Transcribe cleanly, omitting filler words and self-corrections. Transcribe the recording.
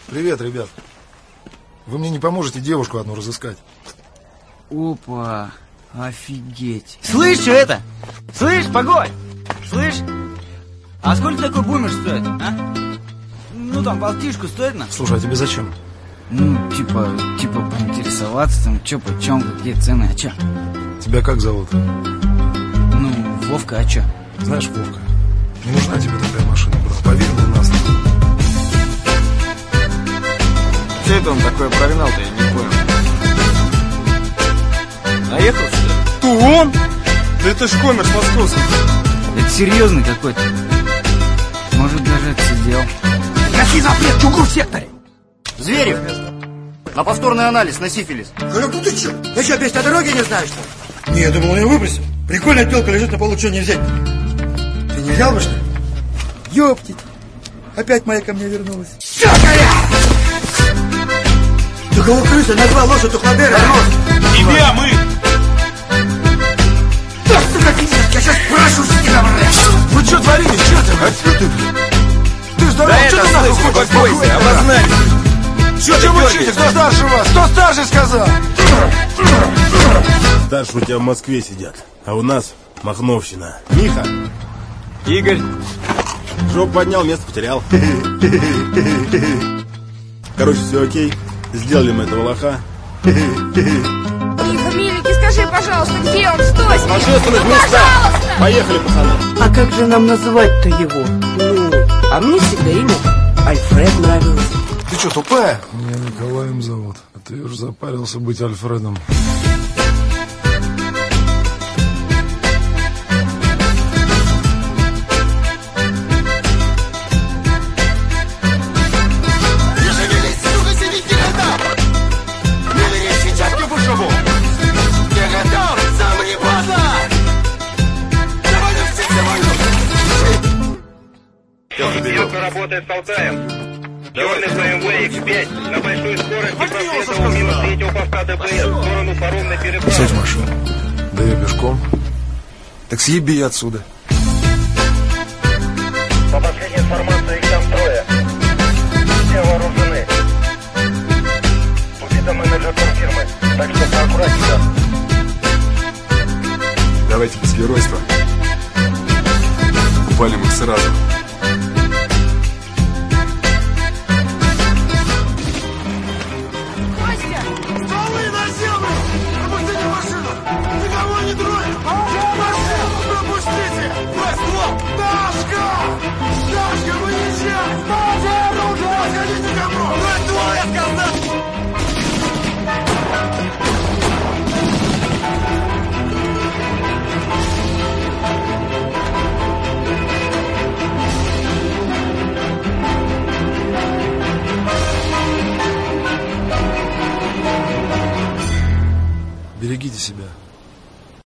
Привет, ребят. Вы мне не поможете девушку одну разыскать? Опа, офигеть. Слышь, что это? Слышь, погодь! Слышь, а сколько такой бумер стоит, а? Ну там, полтишку стоит на? Слушай, а тебе зачем? Ну, типа поинтересоваться, там, чё, почем, какие цены, а чё? Тебя как зовут? Ну, Вовка, а чё? Знаешь, Вовка, не нужна тебе такая машина, брат. Поверь мне на слово. Что это он такое прогнал-то, я не понял. Наехал, что ли? То он? Да это ж коммерс московский. Это серьезный какой-то. Может, даже отсидел. Какие запрет в другом секторе? Зверев! На повторный анализ, на сифилис. Коляк, ну ты чё? Я что, опять о дороге не знаешь, что ли? Не, я думал, я выбросил. Прикольная телка лежит на полу, что не взять? Ты не взял бы, что ли? Ёптить. Опять моя ко мне вернулась. Всё, Коля! Ты кого крыса назвал лошадь у Хладера? Тебя мы! Да, сука, пиздец, я сейчас прошу с тебя, блядь! Вы что творите, черт? А что ты, блин? Ты здоров, Да что это, ты нахуй слышь, ходишь? успокойся, обозначь. Что вы учите? Кто старше вас? Кто старше сказал? Дальше у тебя в Москве сидят, а у нас Махновщина. Миха. Игорь. Жопу поднял, место потерял. Короче, все окей. Сделали мы этого лоха. Миха, миленький, скажи, пожалуйста, где он? Что с ним? В общественных Ну, местах. пожалуйста! Поехали, пацаны. А как же нам называть-то его? Ну, а мне всегда имя Альфред нравилось. Ты что, тупая? Меня Николаем зовут. А ты уж запарился быть Альфредом. Работает с Алтаем. Черный БМВ X5 на большой скорости проследовал мимо третьего поста ДПС в сторону паромной переправы. Сядь в машину. Да я пешком. Так съеби отсюда. По последней информации, их там трое. Все вооружены. Убита менеджер фирмы. Так что поаккуратнее. Давайте без геройства. Упалим их сразу. Берегите себя.